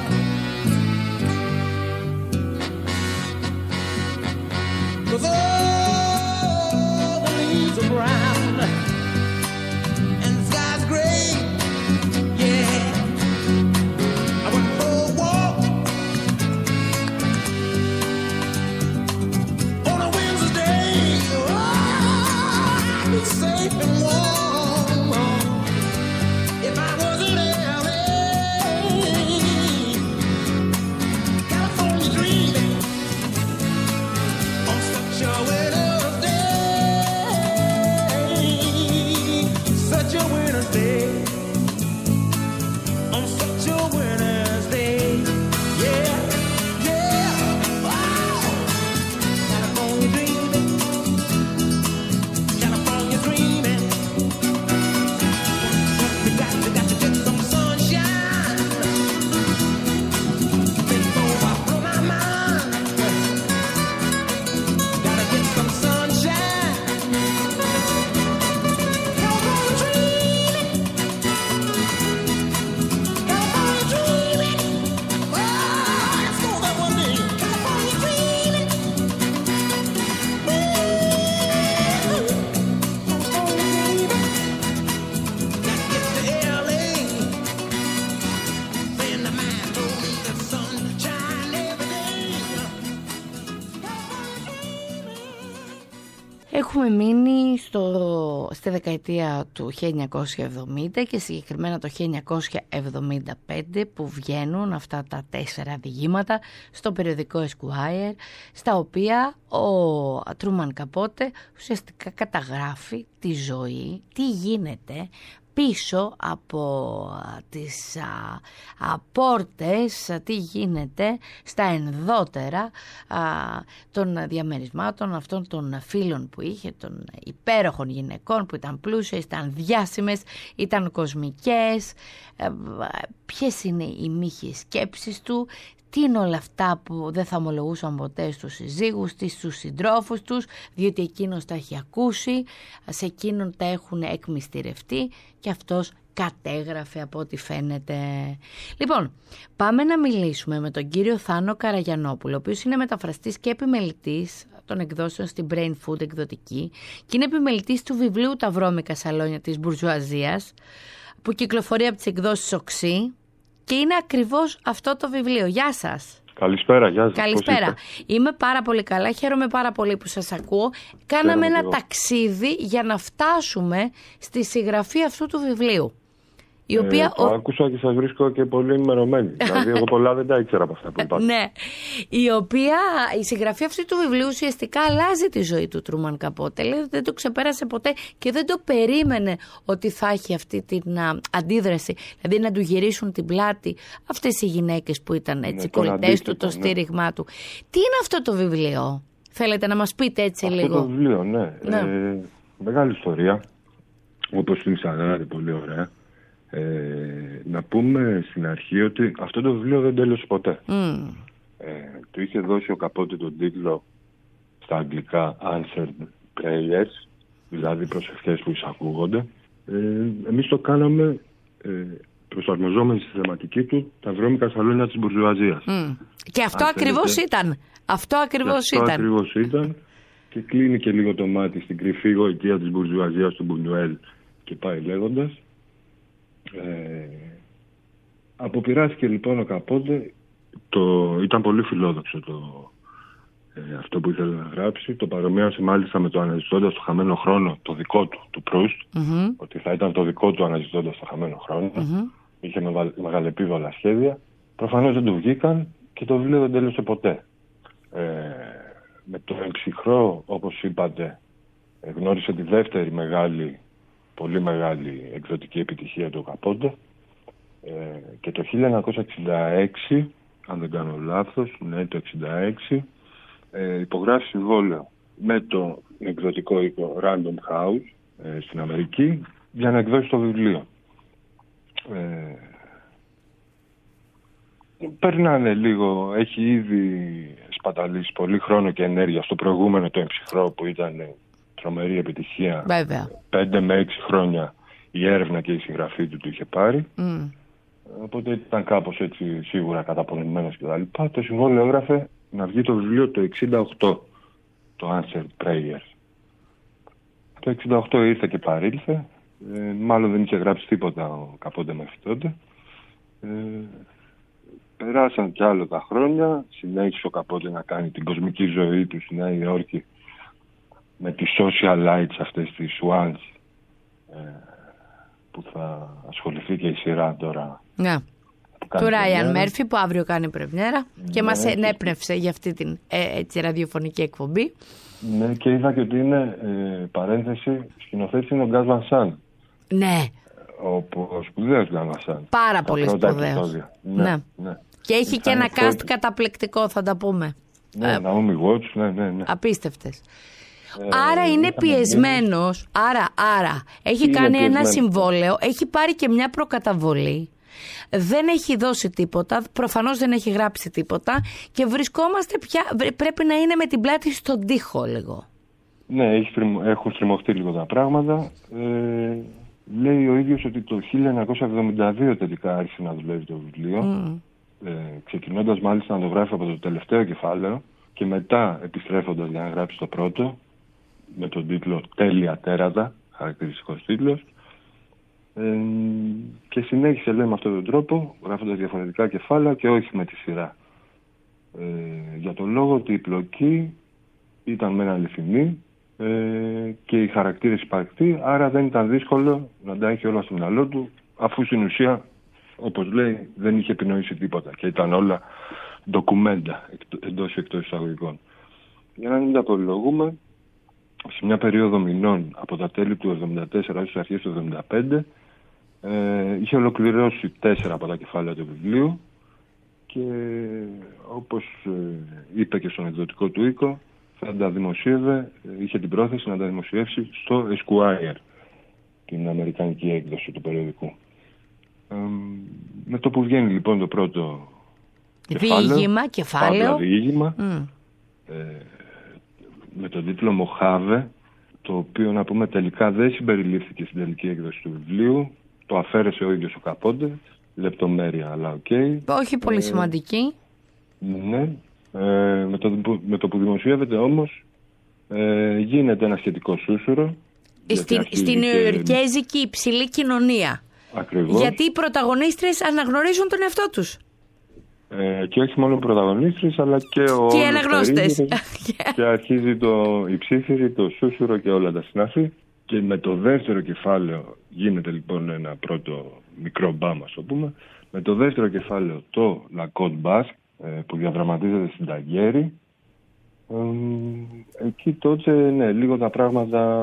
Cause all the leaves are brown and the sky's gray, yeah. I went for a walk on a Wednesday. Oh, I'd be safe and warm if I was in L A. California dreaming on such a winter's day, such a winter's day, on such a winter's day, yeah, yeah. Wow. California dreaming, California dreaming. You got, you got to get some sunshine before I blow my mind. Gotta get some sunshine. California dreaming, California dreaming. Oh, let's go that one day. California dreaming. Ooh, California dreaming. Gotta get to L A. Friend of mine told me the sunshine every day. California dreaming. Έχουμε μείνει στο, στη δεκαετία του χίλια εννιακόσια εβδομήντα και συγκεκριμένα το χίλια εννιακόσια εβδομήντα πέντε που βγαίνουν αυτά τα τέσσερα διηγήματα στο περιοδικό Esquire, στα οποία ο Τρούμαν Καπότε ουσιαστικά καταγράφει τη ζωή, τι γίνεται πίσω από τις α, α, πόρτες, τι γίνεται στα ενδότερα α, των διαμερισμάτων αυτών των φίλων που είχε, των υπέροχων γυναικών που ήταν πλούσιες, ήταν διάσημες, ήταν κοσμικές, ε, ποιες είναι οι μύχιες σκέψεις του, τι είναι όλα αυτά που δεν θα ομολογούσαν ποτέ στους συζύγους της, στους συντρόφους τους, διότι εκείνος τα έχει ακούσει, σε εκείνον τα έχουν εκμυστηρευτεί και αυτός κατέγραφε από ό,τι φαίνεται. Λοιπόν, πάμε να μιλήσουμε με τον κύριο Θάνο Καραγιαννόπουλο, ο οποίος είναι μεταφραστής και επιμελητής των εκδόσεων στην Brain Food εκδοτική και είναι επιμελητής του βιβλίου «Τα βρώμικα σαλόνια της Μπουρζουαζίας» που κυκλοφορεί από τις εκδόσεις Οξύ. Και είναι ακριβώς αυτό το βιβλίο. Γεια σας. Καλησπέρα, γεια σας. Καλησπέρα. Είμαι πάρα πολύ καλά, χαίρομαι πάρα πολύ που σας ακούω. Κάναμε ένα ταξίδι για να φτάσουμε στη συγγραφή αυτού του βιβλίου. Η οποία, ε, το ο... άκουσα και σας βρίσκω και πολύ ενημερωμένη. Δηλαδή, εγώ πολλά δεν τα ήξερα από αυτά που είπατε. Ναι. Η οποία, η συγγραφή αυτή του βιβλίου ουσιαστικά αλλάζει τη ζωή του Τρούμαν Καπότε. Δηλαδή, δεν το ξεπέρασε ποτέ και δεν το περίμενε ότι θα έχει αυτή την α, αντίδραση. Δηλαδή, να του γυρίσουν την πλάτη αυτές οι γυναίκες που ήταν έτσι, ναι, κολλητές του, το ναι. στήριγμά του. Τι είναι αυτό το βιβλίο, θέλετε να μας πείτε έτσι αυτό λίγο? Αυτό το βιβλίο, ναι. ναι. Ε, μεγάλη ιστορία, όπως την ξανάγατε πολύ ωραία. Ε, να πούμε στην αρχή ότι αυτό το βιβλίο δεν τέλειωσε ποτέ. Mm. Ε, του είχε δώσει ο Καπότε τον τίτλο στα αγγλικά Answered Prayers, δηλαδή προσευχές που εισακούγονται. Ε, εμείς το κάναμε ε, προσαρμοζόμενοι στη θεματική του τα βρώμικα σαλόνια της Μπουρζουαζίας. Mm. Και αυτό Αν ακριβώς θέλετε, ήταν. Αυτό ακριβώς αυτό ήταν. ακριβώς ήταν και κλείνει και λίγο το μάτι στην κρυφή γοητεία της Μπουρζουαζίας του Μπουνιουέλ και πάει λέγοντας. Ε, αποπειράστηκε λοιπόν ο Καπότε, το, ήταν πολύ φιλόδοξο το, ε, αυτό που ήθελε να γράψει, το παρομοίασε μάλιστα με το Αναζητώντας το χαμένο χρόνο, το δικό του, του Προύστ, mm-hmm. ότι θα ήταν το δικό του Αναζητώντας το χαμένο χρόνο, mm-hmm. είχε με, μεγαλεπίβολα σχέδια, προφανώς δεν του βγήκαν και το βιβλίο δεν τέλειωσε ποτέ. Ε, με το Εμψυχρό, όπως είπατε, ε, γνώρισε τη δεύτερη μεγάλη πολύ μεγάλη εκδοτική επιτυχία του Καπότε ε, και το χίλια εννιακόσια εξήντα έξι, αν δεν κάνω λάθος, ναι το εξήντα έξι, ε, υπογράφει συμβόλαιο με το εκδοτικό οίκο Random House ε, στην Αμερική για να εκδώσει το βιβλίο. Ε, περνάνε λίγο, έχει ήδη σπαταλήσει πολύ χρόνο και ενέργεια στο προηγούμενο το Εμψυχρό που ήταν τρομερή επιτυχία. Βέβαια. Πέντε με έξι χρόνια η έρευνα και η συγγραφή του του είχε πάρει. Mm. Οπότε ήταν κάπως έτσι σίγουρα καταπονημένος κτλ. Το συμβόλαιο έγραφε να βγει το βιβλίο το εξήντα οκτώ, το Answered Prayers. Το εξήντα οκτώ ήρθε και παρήλθε. Ε, μάλλον δεν είχε γράψει τίποτα ο Καπόντε μέχρι τότε. Ε, περάσαν κι άλλο τα χρόνια. Συνέχισε ο Καπόντε να κάνει την κοσμική ζωή του στη Νέα Υόρκη με τις socialites αυτές, τις swans, ε, που θα ασχοληθεί και η σειρά τώρα. Ναι. Του Ράιαν Μέρφυ που αύριο κάνει πρεμιέρα και ναι, μας ενέπνευσε για αυτή την ε, έτσι, ραδιοφωνική εκπομπή. Ναι, και είδα και ότι είναι, ε, παρένθεση, σκηνοθέτης είναι ο Γκάς Βαν Sant. Ναι. Ο, ο σπουδαίος Γκάς Βαν Sant. Πάρα πολύ σπουδαίος. Ναι, ναι. ναι. Και έχει και ένα cast φώτη... καταπληκτικό, θα τα πούμε. Ναι, Ναόμι Γουότς, ναι, ναι, ναι. Απίστευτες. Ε, άρα είναι πιεσμένος, άρα, άρα έχει είναι κάνει πιεσμένος. Ένα συμβόλαιο, έχει πάρει και μια προκαταβολή. Δεν έχει δώσει τίποτα, προφανώς δεν έχει γράψει τίποτα και βρισκόμαστε πια, πρέπει να είναι με την πλάτη στον τοίχο λίγο. Ναι, έχει, έχουν στριμωχτεί λίγο τα πράγματα. Ε, λέει ο ίδιος ότι το χίλια εννιακόσια εβδομήντα δύο τελικά άρχισε να δουλεύει το βιβλίο, mm. ε, ξεκινώντας μάλιστα να το γράφει από το τελευταίο κεφάλαιο και μετά επιστρέφοντας για να γράψει το πρώτο με τον τίτλο «Τέλεια τέρατα», χαρακτηριστικός τίτλος. Ε, και συνέχισε, λέει, με αυτόν τον τρόπο, γράφοντας διαφορετικά κεφάλαια και όχι με τη σειρά. Ε, για τον λόγο ότι η πλοκή ήταν μεν αληθινή ε, και οι χαρακτήρες υπαρκτοί, άρα δεν ήταν δύσκολο να τα έχει όλα στο μυαλό του, αφού στην ουσία, όπως λέει, δεν είχε επινοήσει τίποτα και ήταν όλα ντοκουμέντα εντός και εκτός εισαγωγικών. Για να μην τα απολογούμε, σε μια περίοδο μηνών από τα τέλη του εβδομήντα τέσσερα έως τις αρχές του εβδομήντα πέντε ε, είχε ολοκληρώσει τέσσερα από τα κεφάλαια του βιβλίου και όπως ε, είπε και στον εκδοτικό του οίκο θα τα δημοσίευε, είχε την πρόθεση να τα δημοσιεύσει στο Esquire, την αμερικανική έκδοση του περιοδικού. Ε, με το που βγαίνει λοιπόν το πρώτο διήγημα, κεφάλαιο, διήγημα, mm. ε, με τον τίτλο «Μοχάβε», το οποίο να πούμε τελικά δεν συμπεριλήφθηκε στην τελική έκδοση του βιβλίου, το αφαίρεσε ο ίδιος ο Καπόντε, λεπτομέρεια αλλά οκ. Okay. Όχι πολύ ε, σημαντική. Ναι, ε, με, το, με το που δημοσιεύεται όμως ε, γίνεται ένα σχετικό σούσουρο. Στην, στην νεοϊορκέζικη υψηλή κοινωνία. Ακριβώς. Γιατί οι πρωταγωνίστρες αναγνωρίζουν τον εαυτό τους. Ε, και όχι μόνο πρωταγωνίστρες αλλά και ο και οι αναγνώστες. Και αρχίζει το, η ψήφιση, το σούσουρο και όλα τα συνάφη. Και με το δεύτερο κεφάλαιο γίνεται λοιπόν ένα πρώτο μικρό μπάμ, ας το πούμε. Με το δεύτερο κεφάλαιο το La Côte Basque, που διαδραματίζεται στην Ταγκέρη. Ε, εκεί τότε ναι, λίγο τα πράγματα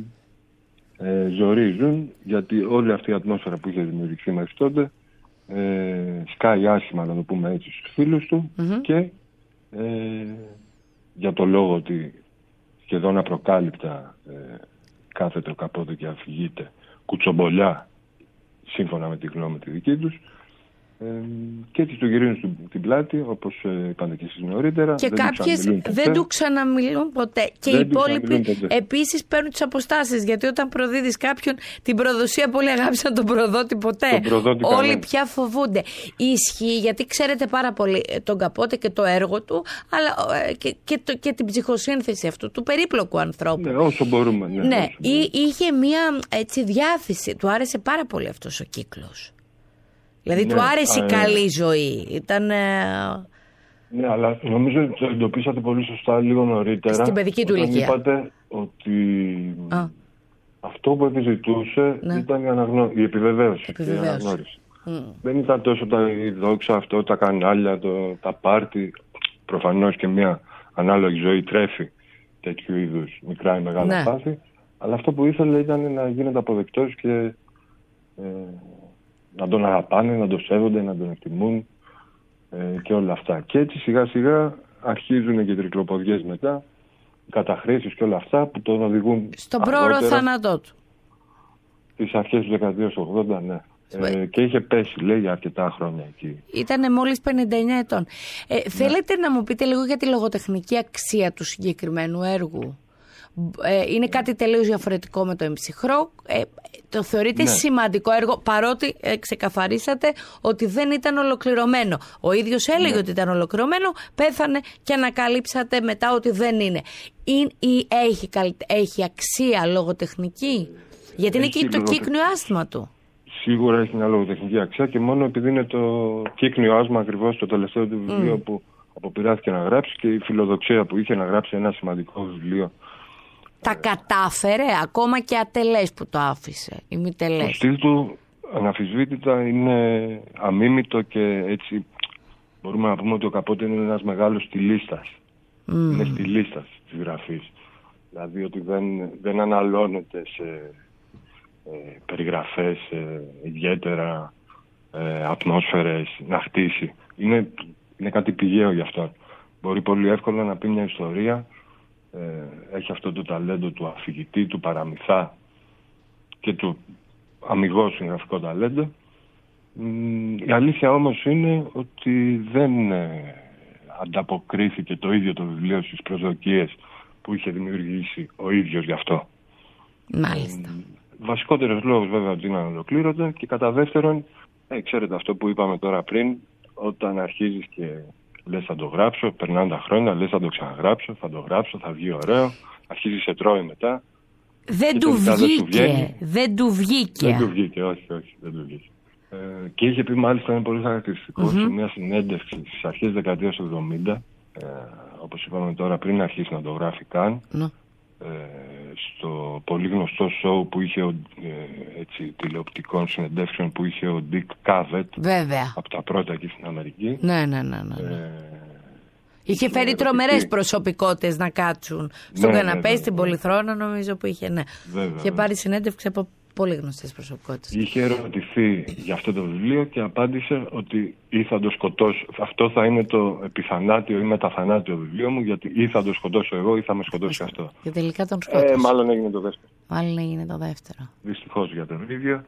ε, ζορίζουν, γιατί όλη αυτή η ατμόσφαιρα που είχε δημιουργηθεί μέχρι τότε ε, σκάει άσχημα, να το πούμε έτσι, στους φίλους του mm-hmm. και ε, για το λόγο ότι σχεδόν απροκάλυπτα ε, κάθεται ο Καπόντε και αφηγείται κουτσομπολιά σύμφωνα με τη γνώμη τη δική τους ε, και έτσι του γυρίζουν την πλάτη, όπως ε, είπατε και εσείς νωρίτερα. Και δεν κάποιες του δεν του ξαναμιλούν ποτέ. Και δεν οι υπόλοιποι επίσης παίρνουν τις αποστάσεις, γιατί όταν προδίδεις κάποιον την προδοσία, πολλοί αγάπησαν τον προδότη ποτέ. Τον προδότη όλοι κανένα. Πια φοβούνται. Ισχύει, γιατί ξέρετε πάρα πολύ τον Καπόντε και το έργο του, αλλά ε, και, και, το, και την ψυχοσύνθεση αυτού του περίπλοκου ανθρώπου. Ναι, όσο μπορούμε. Ναι, ναι, όσο μπορούμε. Είχε μια έτσι, διάθεση, του άρεσε πάρα πολύ αυτός ο κύκλος. Δηλαδή ναι, του άρεσε η ε, καλή ζωή. Ήταν. Ναι, αλλά νομίζω ότι το εντοπίσατε πολύ σωστά λίγο νωρίτερα. Στην παιδική του ηλικία. Είπατε ότι Α. αυτό που επιζητούσε ναι. ήταν η, αναγνω... η επιβεβαίωση. επιβεβαίωση. Και η αναγνώριση. Mm. Δεν ήταν τόσο τα δόξα, αυτό, τα κανάλια, το, τα πάρτι. Προφανώς και μια ανάλογη ζωή τρέφει τέτοιου είδους μικρά ή μεγάλα ναι. πάθη. Αλλά αυτό που ήθελε ήταν να γίνεται αποδεκτός και. Ε, να τον αγαπάνε, να τον σέβονται, να τον εκτιμούν ε, και όλα αυτά. Και έτσι σιγά σιγά αρχίζουν και οι τρικλοποδιές μετά, οι καταχρήσεις και όλα αυτά που τον οδηγούν στον πρόωρο θάνατό του. Τις αρχές του δεκαετία του ογδόντα, ναι. Ε, και είχε πέσει, λέει, για αρκετά χρόνια εκεί. Ήτανε μόλις πενήντα εννιά ετών. Ε, ναι. Θέλετε να μου πείτε λίγο για τη λογοτεχνική αξία του συγκεκριμένου έργου? ε, είναι κάτι τελείως διαφορετικό με το εμψυχρό. Ε, το θεωρείτε ναι. σημαντικό έργο, παρότι ε, ξεκαθαρίσατε ότι δεν ήταν ολοκληρωμένο. Ο ίδιος έλεγε ναι. ότι ήταν ολοκληρωμένο, πέθανε και ανακαλύψατε μετά ότι δεν είναι. Ή, ή έχει, έχει αξία λογοτεχνική, γιατί είναι και το κύκνιο άσθμα του. Σίγουρα έχει μια λογοτεχνική αξία και μόνο επειδή είναι το κύκνιο άσθμα ακριβώς το τελευταίο του βιβλίο mm. που αποπειράστηκε να γράψει και η φιλοδοξία που είχε να γράψει ένα σημαντικό βιβλίο. Τα κατάφερε ακόμα και ατελές που το άφησε ή μη τελές. Το στυλ του αναμφισβήτητα είναι αμίμητο και έτσι μπορούμε να πούμε ότι ο Καπότε είναι ένας μεγάλος στιλίστας. Mm. Είναι στιλίστας της γραφής. Δηλαδή ότι δεν, δεν αναλώνεται σε ε, περιγραφές ε, ιδιαίτερα ε, ατμόσφαιρες να χτίσει. Είναι, είναι κάτι πηγαίο γι' αυτό. Μπορεί πολύ εύκολα να πει μια ιστορία. Ε, έχει αυτό το ταλέντο του αφηγητή, του παραμυθά και του αμιγώς συγγραφικό ταλέντο. Η αλήθεια όμως είναι ότι δεν ε, ανταποκρίθηκε το ίδιο το βιβλίο στις προσδοκίες που είχε δημιουργήσει ο ίδιος γι' αυτό. Μάλιστα. Ε, βασικότερος λόγος βέβαια ότι είναι ανολοκλήρωτο και κατά δεύτερον, ε, ξέρετε αυτό που είπαμε τώρα πριν, όταν αρχίζεις και λες θα το γράψω, περνάνε τα χρόνια, λες θα το ξαναγράψω, θα το γράψω, θα βγει ωραίο, αρχίζει σε τρώει μετά. Δεν του βγήκε, δεν του βγήκε. Δεν του βγήκε, όχι, όχι, δεν του βγήκε. Ε, και είχε πει μάλιστα, είναι πολύ χαρακτηριστικό, mm-hmm. σε μια συνέντευξη στις αρχές δεκαετίας του εβδομήντα, ε, όπως είπαμε τώρα πριν αρχίσει να το γράφει καν, mm. ε, στο πολύ γνωστό show που είχε, ε, έτσι, τηλεοπτικών συνεντεύξεων που είχε ο Dick Cavett, βέβαια, από τα πρώτα εκεί στην Αμερική. Ναι, ναι, ναι, ναι. Ε, είχε φέρει τρομερές προσωπικότητες να κάτσουν στον ναι, καναπέ, ναι, στην ναι, Πολυθρόνα νομίζω που είχε, ναι. Βέβαια, είχε πάρει συνέντευξη από πολύ γνωστές προσωπικότητες. Είχε ερωτηθεί για αυτό το βιβλίο και απάντησε ότι ή θα το σκοτώσω. Αυτό θα είναι το επιθανάτιο ή μεταθανάτιο βιβλίο μου, γιατί ή θα το σκοτώσω εγώ ή θα με σκοτώσει αυτό. Και τελικά τον σκότωσε. Ε, μάλλον έγινε το δεύτερο. Μάλλον έγινε το δεύτερο. Δυστυχώς για τον ίδιο.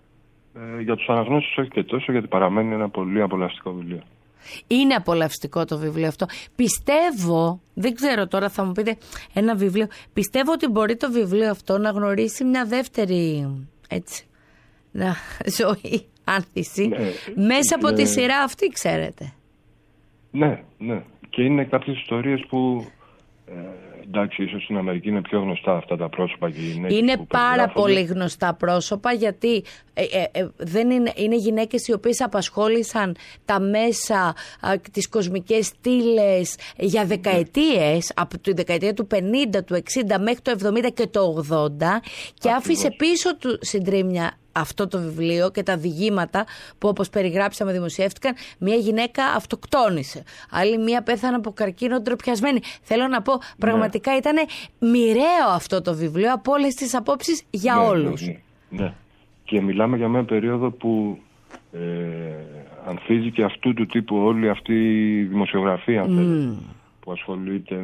Ε, για τους αναγνώστες όχι και τόσο, γιατί παραμένει ένα πολύ απολαυστικό βιβλίο. Είναι απολαυστικό το βιβλίο αυτό. Πιστεύω, δεν ξέρω τώρα θα μου πείτε ένα βιβλίο, πιστεύω ότι μπορεί το βιβλίο αυτό να γνωρίσει μια δεύτερη έτσι, να, ζωή, άνθηση, ναι, μέσα από ναι. τη σειρά αυτή, ξέρετε. Ναι, ναι. Και είναι κάποιες ιστορίες που ε, εντάξει, ίσως στην Αμερική είναι πιο γνωστά αυτά τα πρόσωπα και οι γυναίκες. Είναι πάρα πολύ γνωστά πρόσωπα, γιατί ε, ε, ε, δεν είναι, είναι γυναίκες οι οποίες απασχόλησαν τα μέσα, α, τις κοσμικές στήλες για δεκαετίες, mm. από τη δεκαετία του πενήντα, του εξήντα μέχρι το εβδομήντα και το ογδόντα, και Ακριβώς. άφησε πίσω του συντρίμμια αυτό το βιβλίο και τα διηγήματα που, όπως περιγράψαμε, δημοσιεύτηκαν. Μία γυναίκα αυτοκτόνησε, άλλη μία πέθανε από καρκίνο ντροπιασμένη. Θέλω να πω, πραγματικά ναι. ήταν μοιραίο αυτό το βιβλίο από όλες τις απόψεις για ναι, όλους. Ναι, ναι, ναι. Και μιλάμε για μια περίοδο που ε, ανθίζει και αυτού του τύπου όλη αυτή η δημοσιογραφία, αν θέλετε, mm. που ασχολείται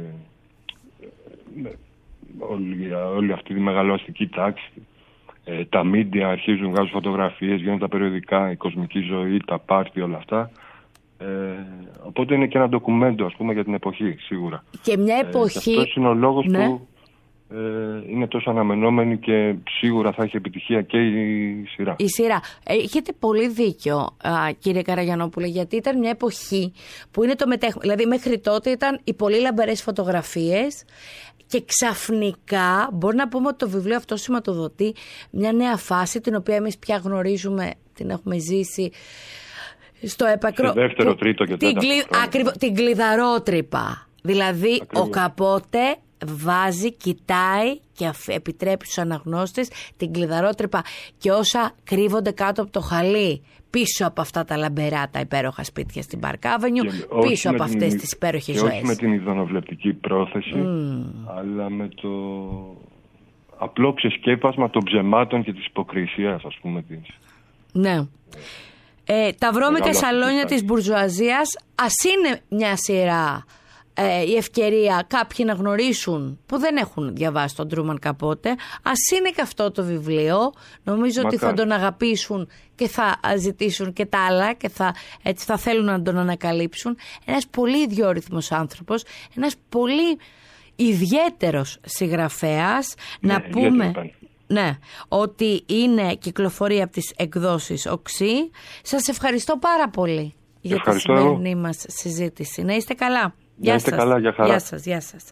με όλη, όλη αυτή τη μεγαλοαστική τάξη. Ε, τα μίντια αρχίζουν, βγάζουν φωτογραφίες, γίνονται τα περιοδικά, η κοσμική ζωή, τα πάρτι, όλα αυτά. Ε, οπότε είναι και ένα ντοκουμέντο, ας πούμε, για την εποχή, σίγουρα. Και μια εποχή... Ε, αυτός είναι ο λόγος ναι. που ε, είναι τόσο αναμενόμενη και σίγουρα θα έχει επιτυχία και η σειρά. Η σειρά. Έχετε πολύ δίκιο, α, κύριε Καραγιαννόπουλε, γιατί ήταν μια εποχή που είναι το μετέχον. Δηλαδή μέχρι τότε ήταν οι πολύ λαμπερές φωτογραφίες. Και ξαφνικά μπορεί να πούμε ότι το βιβλίο αυτό σηματοδοτεί μια νέα φάση, την οποία εμείς πια γνωρίζουμε, την έχουμε ζήσει στο έπακρο. Στο δεύτερο, τρίτο και τέταρτο. Την, ακριβώς, την κλειδαρότρυπα. Δηλαδή Ακριβώς. ο Καπότε βάζει, κοιτάει και επιτρέπει στους αναγνώστες την κλειδαρότρυπα και όσα κρύβονται κάτω από το χαλί, πίσω από αυτά τα λαμπερά, τα υπέροχα σπίτια στην Park Avenue, πίσω από αυτές τις υπέροχες ζωές. Όχι με την ειδωνοβλεπτική πρόθεση, mm. αλλά με το απλό ξεσκέπασμα των ψεμάτων και της υποκρισίας, ας πούμε. Της... Ναι. Ε, τα βρώμικα σαλόνια της μπουρζουαζίας, ας είναι μια σειρά, ε, η ευκαιρία κάποιοι να γνωρίσουν που δεν έχουν διαβάσει τον Τρούμαν Καπότε, ας είναι και αυτό το βιβλίο. Νομίζω Μακά. ότι θα τον αγαπήσουν και θα ζητήσουν και τα άλλα και θα, έτσι, θα θέλουν να τον ανακαλύψουν. Ένας πολύ ιδιόρυθμος άνθρωπος, ένας πολύ ιδιαίτερος συγγραφέας. Ναι, να πούμε... ιδιαίτερο. Ναι, ότι είναι κυκλοφορία από τις εκδόσεις Οξύ. Σας ευχαριστώ πάρα πολύ για ευχαριστώ τη σημερινή μας συζήτηση. Να είστε καλά. Να Γεια είστε σας. καλά, για χαρά. Γεια σας, γεια σας.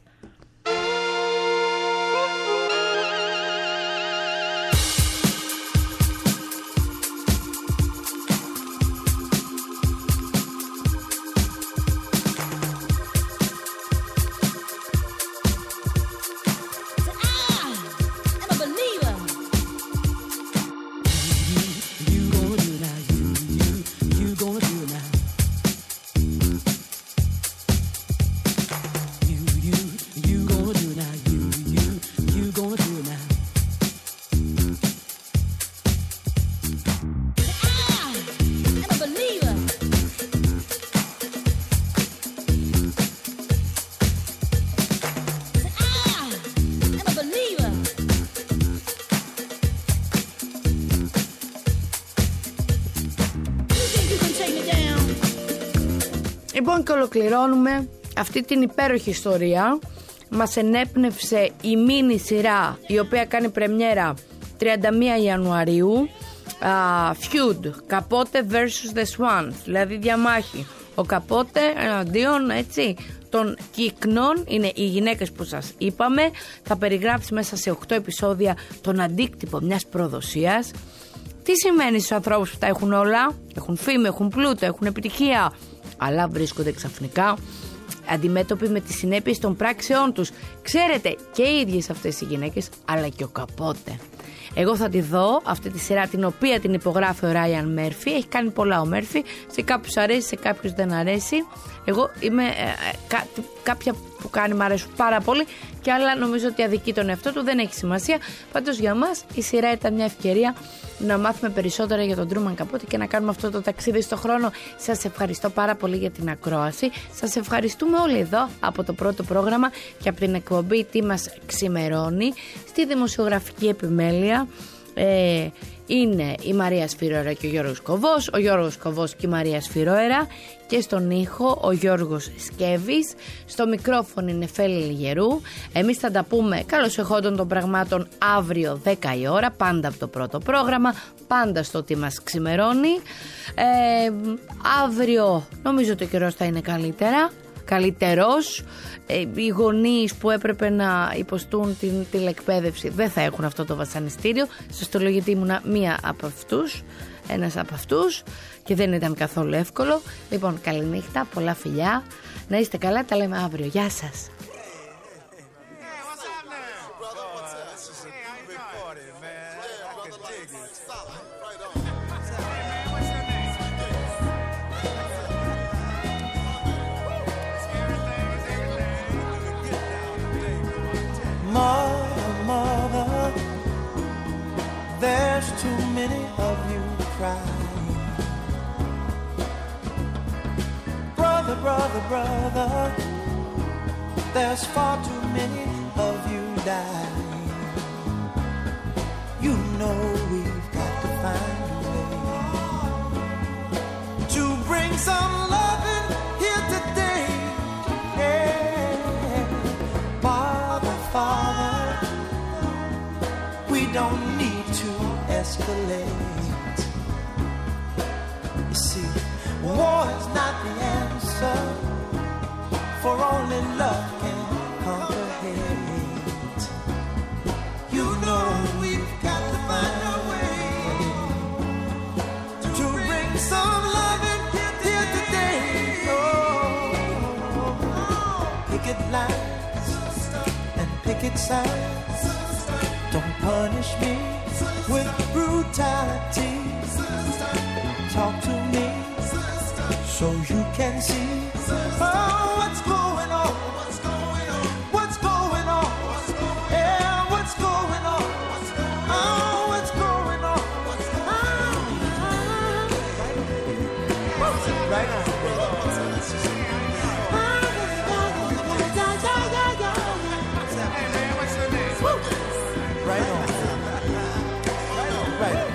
Λοιπόν, και ολοκληρώνουμε αυτή την υπέροχη ιστορία. Μας ενέπνευσε η μίνι σειρά, η οποία κάνει πρεμιέρα τριάντα μία Ιανουαρίου, uh, Feud, Capote versus The Swans, δηλαδή διαμάχη. Ο Capote εναντίον, έτσι, των κύκνων, είναι οι γυναίκες που σας είπαμε. Θα περιγράψει μέσα σε οκτώ επεισόδια τον αντίκτυπο μιας προδοσίας. Τι σημαίνει στους ανθρώπους που τα έχουν όλα? Έχουν φήμη, έχουν πλούτο, έχουν επιτυχία, αλλά βρίσκονται ξαφνικά αντιμέτωποι με τις συνέπειες των πράξεών τους. Ξέρετε, και οι ίδιες αυτές οι γυναίκες, αλλά και ο Καπότε. Εγώ θα τη δω αυτή τη σειρά, την οποία την υπογράφει ο Ράιαν Μέρφυ. Έχει κάνει πολλά ο Μέρφυ. Σε κάποιους αρέσει, σε κάποιους δεν αρέσει. Εγώ είμαι ε, κα, κάποια που κάνει μου αρέσουν πάρα πολύ, και άλλα νομίζω ότι αδικεί τον εαυτό του. Δεν έχει σημασία. Πάντως για μας η σειρά ήταν μια ευκαιρία να μάθουμε περισσότερα για τον Τρούμαν Καπότε και να κάνουμε αυτό το ταξίδι στο χρόνο. Σας ευχαριστώ πάρα πολύ για την ακρόαση. Σας ευχαριστούμε όλοι εδώ από το πρώτο πρόγραμμα και από την εκπομπή Τι μας ξημερώνει. Στη δημοσιογραφική επιμέλεια ε, είναι η Μαρία Σφυρώερα και ο Γιώργος Κοβός, ο Γιώργος Κοβός και η Μαρία Σφυρώερα, και στον ήχο ο Γιώργος Σκέβης. Στο μικρόφωνο είναι Φέλη Λιγερού. Εμείς θα τα πούμε καλώς εχόντων των πραγμάτων αύριο δέκα η ώρα, πάντα από το πρώτο πρόγραμμα, πάντα στο Τι μας ξημερώνει. Ε, αύριο νομίζω το καιρός θα είναι καλύτερα, καλύτερος. Ε, οι γονείς που έπρεπε να υποστούν την τηλεκπαίδευση δεν θα έχουν αυτό το βασανιστήριο. Σας το λέω γιατί ήμουνα μία από αυτούς, ένας από αυτούς, και δεν ήταν καθόλου εύκολο. Λοιπόν, καληνύχτα, πολλά φιλιά, να είστε καλά, τα λέμε αύριο. Γεια σας. Mother, mother, there's too many of you crying. Brother, brother, brother, there's far too many of you dying. You know we've got to find a way to bring some love in here today. Yeah. Father, Father, we don't need to escalate. You see, war is not the answer, for only love can conquer hate. You know we've got to find a way to bring some love in here today. Oh, picket lines and picket signs, don't punish me with brutality. Talk to me so you can see, oh, what's going on, what's going on, what's going on, yeah, what's going on, oh, what's going on, oh, right on. Right on. Right on.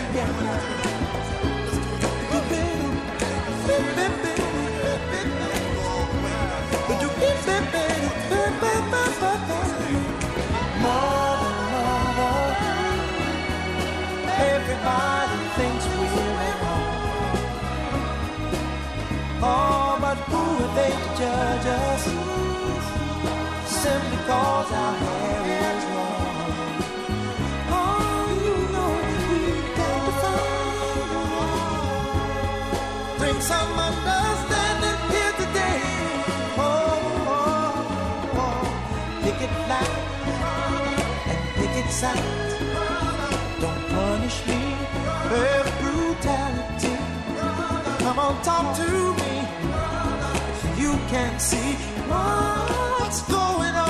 Right on. sight. Don't punish me with brutality. Come on, talk to me. You can see what's going on.